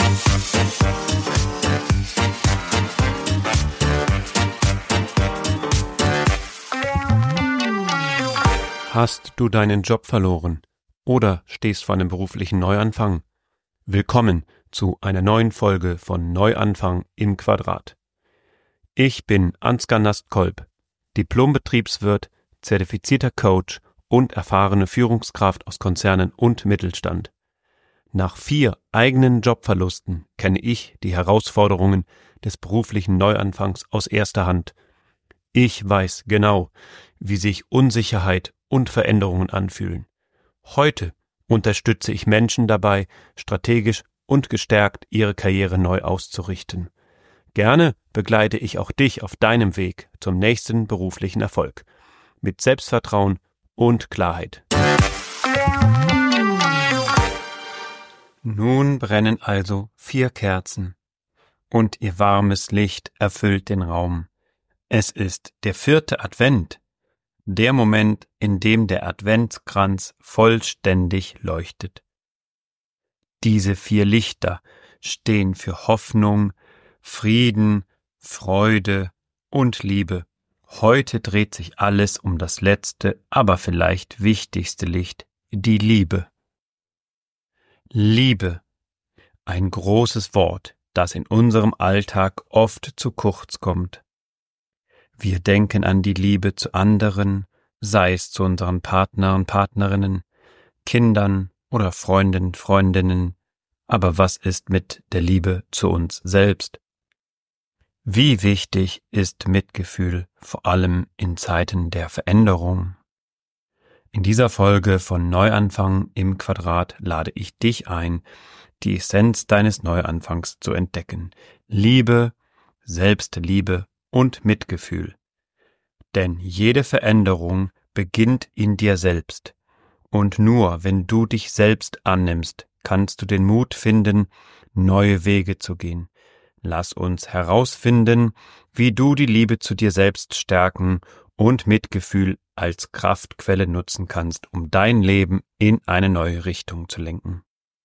Hast du deinen Job verloren oder stehst vor einem beruflichen Neuanfang? Willkommen zu einer neuen Folge von Neuanfang im Quadrat. Ich bin Ansgar Nastkolb, Diplom-Betriebswirt, zertifizierter Coach und erfahrene Führungskraft aus Konzernen und Mittelstand. Nach 4 eigenen Jobverlusten kenne ich die Herausforderungen des beruflichen Neuanfangs aus erster Hand. Ich weiß genau, wie sich Unsicherheit und Veränderungen anfühlen. Heute unterstütze ich Menschen dabei, strategisch und gestärkt ihre Karriere neu auszurichten. Gerne begleite ich auch dich auf deinem Weg zum nächsten beruflichen Erfolg. Mit Selbstvertrauen und Klarheit. Nun brennen also 4 Kerzen und ihr warmes Licht erfüllt den Raum. Es ist der 4. Advent, der Moment, in dem der Adventskranz vollständig leuchtet. Diese 4 Lichter stehen für Hoffnung, Frieden, Freude und Liebe. Heute dreht sich alles um das letzte, aber vielleicht wichtigste Licht, die Liebe. Liebe, ein großes Wort, das in unserem Alltag oft zu kurz kommt. Wir denken an die Liebe zu anderen, sei es zu unseren Partnern, Partnerinnen, Kindern oder Freunden, Freundinnen. Aber was ist mit der Liebe zu uns selbst? Wie wichtig ist Mitgefühl, vor allem in Zeiten der Veränderung? In dieser Folge von Neuanfang im Quadrat lade ich dich ein, die Essenz deines Neuanfangs zu entdecken. Liebe, Selbstliebe und Mitgefühl. Denn jede Veränderung beginnt in dir selbst. Und nur wenn du dich selbst annimmst, kannst du den Mut finden, neue Wege zu gehen. Lass uns herausfinden, wie du die Liebe zu dir selbst stärken und Mitgefühl als Kraftquelle nutzen kannst, um dein Leben in eine neue Richtung zu lenken.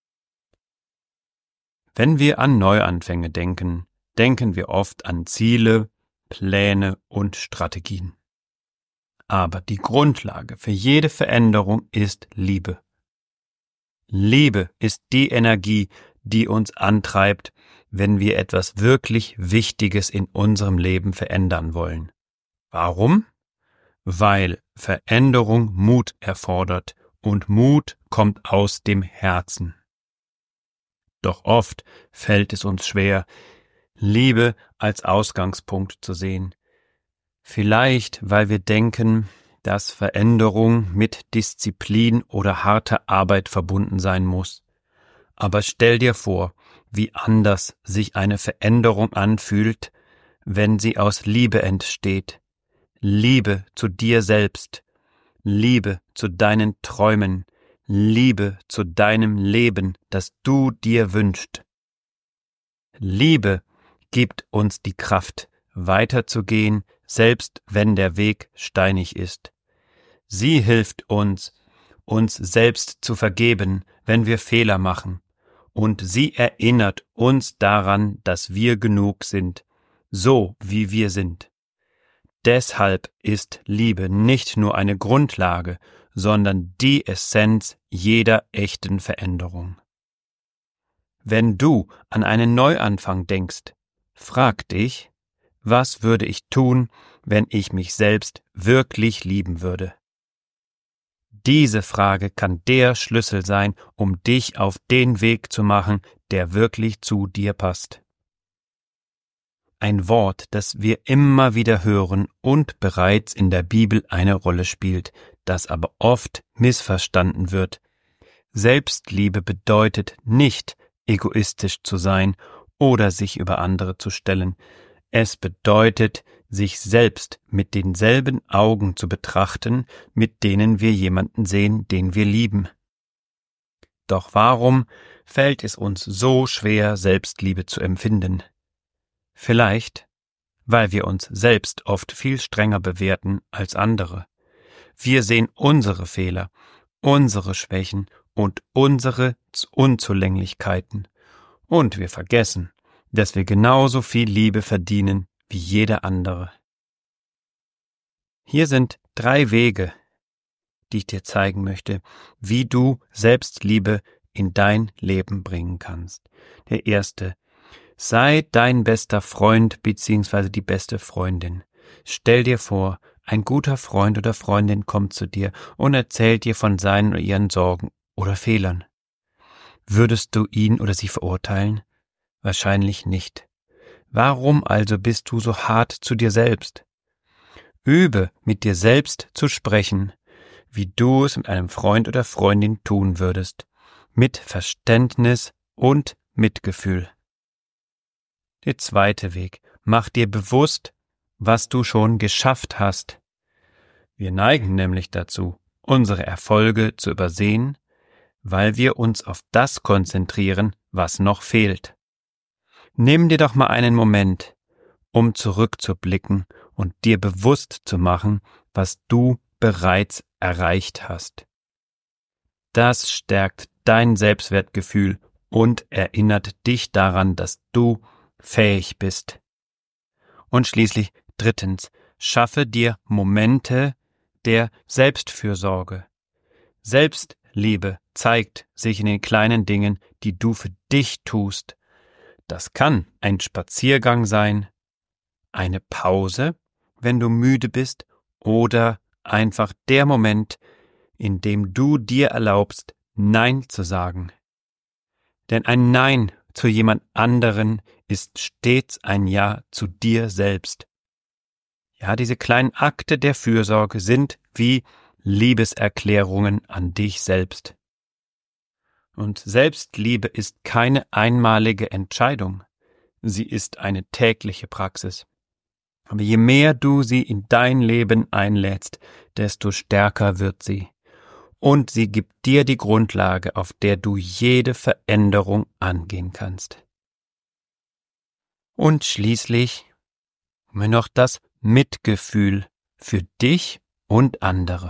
Wenn wir an Neuanfänge denken, denken wir oft an Ziele, Pläne und Strategien. Aber die Grundlage für jede Veränderung ist Liebe. Liebe ist die Energie, die uns antreibt, wenn wir etwas wirklich Wichtiges in unserem Leben verändern wollen. Warum? Weil Veränderung Mut erfordert und Mut kommt aus dem Herzen. Doch oft fällt es uns schwer, Liebe als Ausgangspunkt zu sehen. Vielleicht, weil wir denken, dass Veränderung mit Disziplin oder harter Arbeit verbunden sein muss. Aber stell dir vor, wie anders sich eine Veränderung anfühlt, wenn sie aus Liebe entsteht. Liebe zu dir selbst, Liebe zu deinen Träumen, Liebe zu deinem Leben, das du dir wünschst. Liebe gibt uns die Kraft, weiterzugehen, selbst wenn der Weg steinig ist. Sie hilft uns, uns selbst zu vergeben, wenn wir Fehler machen. Und sie erinnert uns daran, dass wir genug sind, so wie wir sind. Deshalb ist Liebe nicht nur eine Grundlage, sondern die Essenz jeder echten Veränderung. Wenn du an einen Neuanfang denkst, frag dich, was würde ich tun, wenn ich mich selbst wirklich lieben würde? Diese Frage kann der Schlüssel sein, um dich auf den Weg zu machen, der wirklich zu dir passt. Ein Wort, das wir immer wieder hören und bereits in der Bibel eine Rolle spielt, das aber oft missverstanden wird. Selbstliebe bedeutet nicht, egoistisch zu sein oder sich über andere zu stellen. Es bedeutet, sich selbst mit denselben Augen zu betrachten, mit denen wir jemanden sehen, den wir lieben. Doch warum fällt es uns so schwer, Selbstliebe zu empfinden? Vielleicht, weil wir uns selbst oft viel strenger bewerten als andere. Wir sehen unsere Fehler, unsere Schwächen und unsere Unzulänglichkeiten. Und wir vergessen, dass wir genauso viel Liebe verdienen wie jeder andere. Hier sind 3 Wege, die ich dir zeigen möchte, wie du Selbstliebe in dein Leben bringen kannst. Der erste: Sei dein bester Freund bzw. die beste Freundin. Stell dir vor, ein guter Freund oder Freundin kommt zu dir und erzählt dir von seinen oder ihren Sorgen oder Fehlern. Würdest du ihn oder sie verurteilen? Wahrscheinlich nicht. Warum also bist du so hart zu dir selbst? Übe, mit dir selbst zu sprechen, wie du es mit einem Freund oder Freundin tun würdest, mit Verständnis und Mitgefühl. Der zweite Weg: Mach dir bewusst, was du schon geschafft hast. Wir neigen nämlich dazu, unsere Erfolge zu übersehen, weil wir uns auf das konzentrieren, was noch fehlt. Nimm dir doch mal einen Moment, um zurückzublicken und dir bewusst zu machen, was du bereits erreicht hast. Das stärkt dein Selbstwertgefühl und erinnert dich daran, dass du fähig bist. Und schließlich 3. Schaffe dir Momente der Selbstfürsorge. Selbstliebe zeigt sich in den kleinen Dingen, die du für dich tust. Das kann ein Spaziergang sein, eine Pause, wenn du müde bist, oder einfach der Moment, in dem du dir erlaubst, Nein zu sagen. Denn ein Nein zu jemand anderen ist stets ein Ja zu dir selbst. Ja, diese kleinen Akte der Fürsorge sind wie Liebeserklärungen an dich selbst. Und Selbstliebe ist keine einmalige Entscheidung. Sie ist eine tägliche Praxis. Aber je mehr du sie in dein Leben einlädst, desto stärker wird sie. Und sie gibt dir die Grundlage, auf der du jede Veränderung angehen kannst. Und schließlich haben wir noch das Mitgefühl für dich und andere.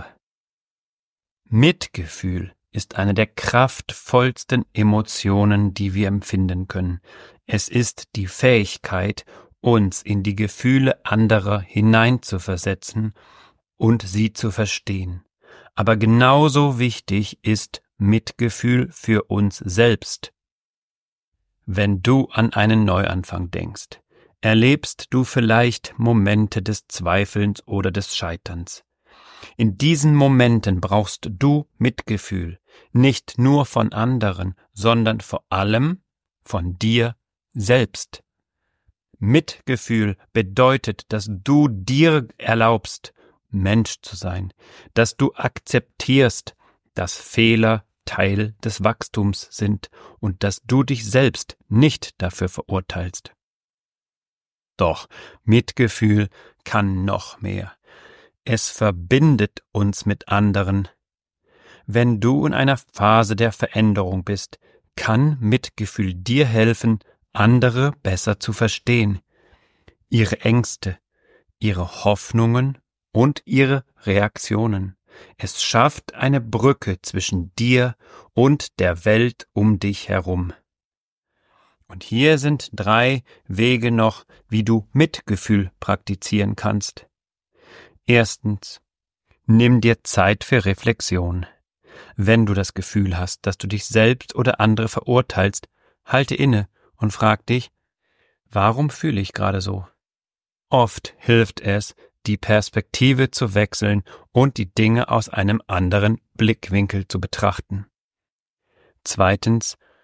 Mitgefühl ist eine der kraftvollsten Emotionen, die wir empfinden können. Es ist die Fähigkeit, uns in die Gefühle anderer hineinzuversetzen und sie zu verstehen. Aber genauso wichtig ist Mitgefühl für uns selbst. Wenn du an einen Neuanfang denkst, erlebst du vielleicht Momente des Zweifelns oder des Scheiterns. In diesen Momenten brauchst du Mitgefühl, nicht nur von anderen, sondern vor allem von dir selbst. Mitgefühl bedeutet, dass du dir erlaubst, Mensch zu sein, dass du akzeptierst, dass Fehler Teil des Wachstums sind und dass du dich selbst nicht dafür verurteilst. Doch Mitgefühl kann noch mehr. Es verbindet uns mit anderen. Wenn du in einer Phase der Veränderung bist, kann Mitgefühl dir helfen, andere besser zu verstehen, ihre Ängste, ihre Hoffnungen und ihre Reaktionen. Es schafft eine Brücke zwischen dir und der Welt um dich herum. Und hier sind 3 Wege noch, wie du Mitgefühl praktizieren kannst. 1. Nimm dir Zeit für Reflexion. Wenn du das Gefühl hast, dass du dich selbst oder andere verurteilst, halte inne und frag dich, warum fühle ich gerade so? Oft hilft es, die Perspektive zu wechseln und die Dinge aus einem anderen Blickwinkel zu betrachten. 2.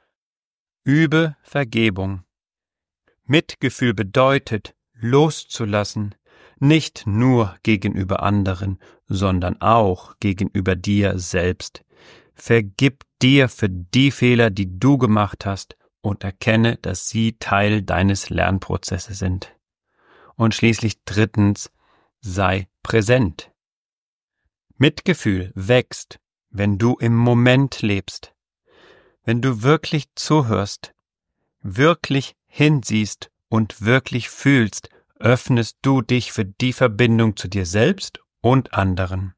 Übe Vergebung. Mitgefühl bedeutet, loszulassen, nicht nur gegenüber anderen, sondern auch gegenüber dir selbst. Vergib dir für die Fehler, die du gemacht hast, und erkenne, dass sie Teil deines Lernprozesses sind. Und schließlich 3. Sei präsent. Mitgefühl wächst, wenn du im Moment lebst. Wenn du wirklich zuhörst, wirklich hinsiehst und wirklich fühlst, öffnest du dich für die Verbindung zu dir selbst und anderen.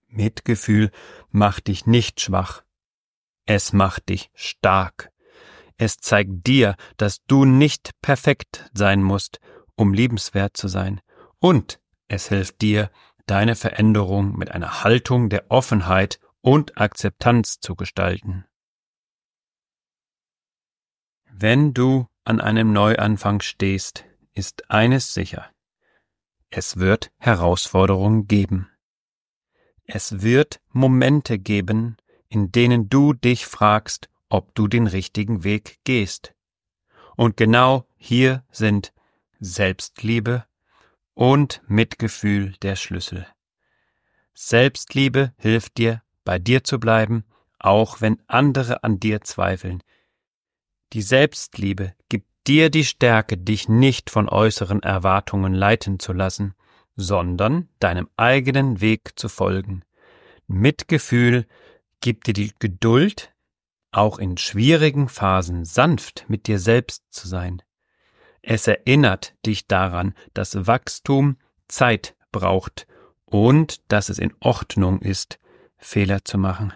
Mitgefühl macht dich nicht schwach. Es macht dich stark. Es zeigt dir, dass du nicht perfekt sein musst, um liebenswert zu sein. Und es hilft dir, deine Veränderung mit einer Haltung der Offenheit und Akzeptanz zu gestalten. Wenn du an einem Neuanfang stehst, ist eines sicher: Es wird Herausforderungen geben. Es wird Momente geben, in denen du dich fragst, ob du den richtigen Weg gehst. Und genau hier sind Selbstliebe und Mitgefühl der Schlüssel. Selbstliebe hilft dir, bei dir zu bleiben, auch wenn andere an dir zweifeln. Die Selbstliebe gibt dir die Stärke, dich nicht von äußeren Erwartungen leiten zu lassen, sondern deinem eigenen Weg zu folgen. Mitgefühl gibt dir die Geduld, auch in schwierigen Phasen sanft mit dir selbst zu sein. Es erinnert dich daran, dass Wachstum Zeit braucht und dass es in Ordnung ist, Fehler zu machen.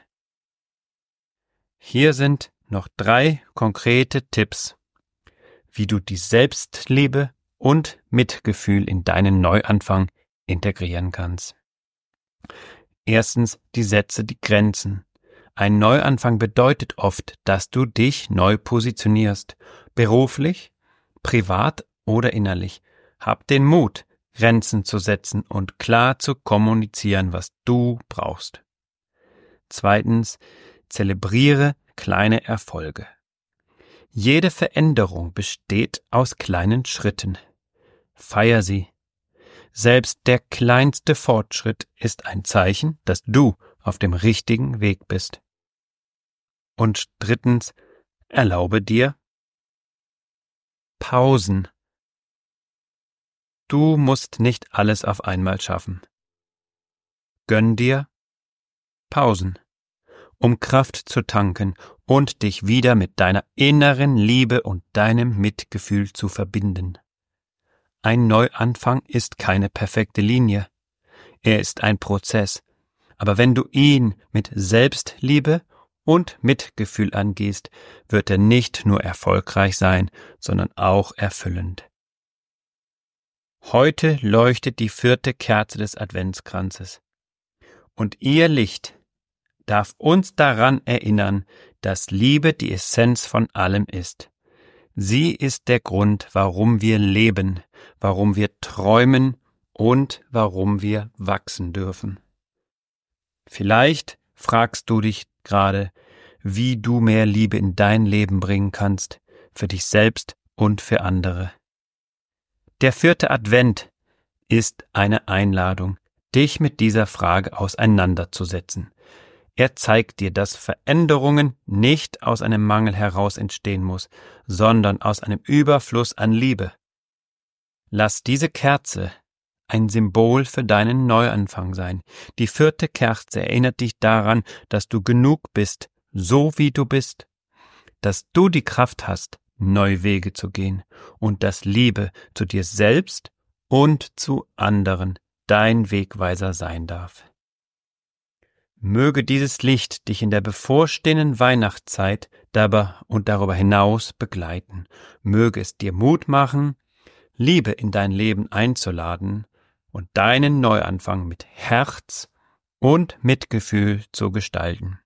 Hier sind noch 3 konkrete Tipps, wie du die Selbstliebe und Mitgefühl in deinen Neuanfang integrieren kannst. Erstens, setze die Grenzen. Ein Neuanfang bedeutet oft, dass du dich neu positionierst, beruflich, privat oder innerlich. Hab den Mut, Grenzen zu setzen und klar zu kommunizieren, was du brauchst. Zweitens, zelebriere kleine Erfolge. Jede Veränderung besteht aus kleinen Schritten. Feier sie. Selbst der kleinste Fortschritt ist ein Zeichen, dass du auf dem richtigen Weg bist. Und drittens, erlaube dir Pausen. Du musst nicht alles auf einmal schaffen. Gönn dir Pausen, um Kraft zu tanken und dich wieder mit deiner inneren Liebe und deinem Mitgefühl zu verbinden. Ein Neuanfang ist keine perfekte Linie. Er ist ein Prozess. Aber wenn du ihn mit Selbstliebe und Mitgefühl angehst, wird er nicht nur erfolgreich sein, sondern auch erfüllend. Heute leuchtet die 4. Kerze des Adventskranzes. Und ihr Licht darf uns daran erinnern, dass Liebe die Essenz von allem ist. Sie ist der Grund, warum wir leben, warum wir träumen und warum wir wachsen dürfen. Vielleicht fragst du dich gerade, wie du mehr Liebe in dein Leben bringen kannst, für dich selbst und für andere. Der 4. Advent ist eine Einladung, dich mit dieser Frage auseinanderzusetzen. Er zeigt dir, dass Veränderungen nicht aus einem Mangel heraus entstehen muss, sondern aus einem Überfluss an Liebe. Lass diese Kerze ein Symbol für deinen Neuanfang sein. Die 4. Kerze erinnert dich daran, dass du genug bist, so wie du bist, dass du die Kraft hast, neue Wege zu gehen und dass Liebe zu dir selbst und zu anderen dein Wegweiser sein darf. Möge dieses Licht dich in der bevorstehenden Weihnachtszeit und darüber hinaus begleiten. Möge es dir Mut machen, Liebe in dein Leben einzuladen und deinen Neuanfang mit Herz und Mitgefühl zu gestalten.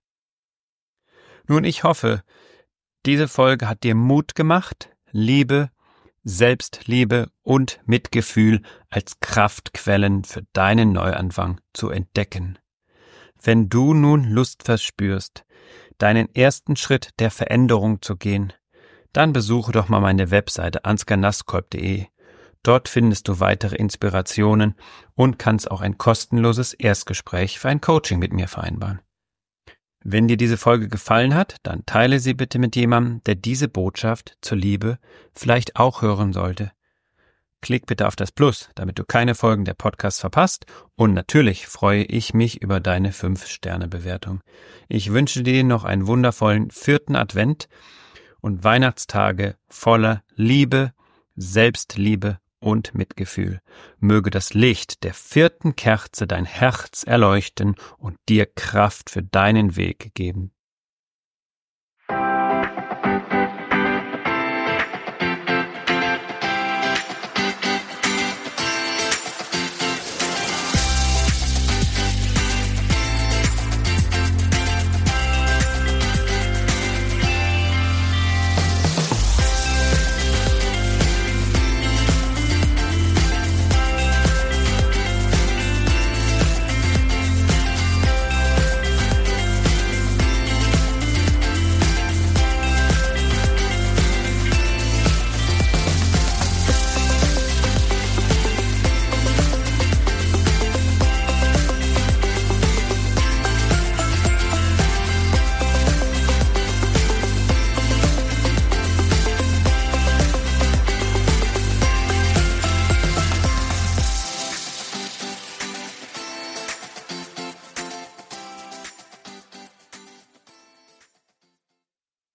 Nun, ich hoffe, diese Folge hat dir Mut gemacht, Liebe, Selbstliebe und Mitgefühl als Kraftquellen für deinen Neuanfang zu entdecken. Wenn du nun Lust verspürst, deinen ersten Schritt der Veränderung zu gehen, dann besuche doch mal meine Webseite ansgarnaskolb.de. Dort findest du weitere Inspirationen und kannst auch ein kostenloses Erstgespräch für ein Coaching mit mir vereinbaren. Wenn dir diese Folge gefallen hat, dann teile sie bitte mit jemandem, der diese Botschaft zur Liebe vielleicht auch hören sollte. Klick bitte auf das Plus, damit du keine Folgen der Podcasts verpasst, und natürlich freue ich mich über deine 5-Sterne-Bewertung. Ich wünsche dir noch einen wundervollen 4. Advent und Weihnachtstage voller Liebe, Selbstliebe und Mitgefühl. Möge das Licht der 4. Kerze dein Herz erleuchten und dir Kraft für deinen Weg geben.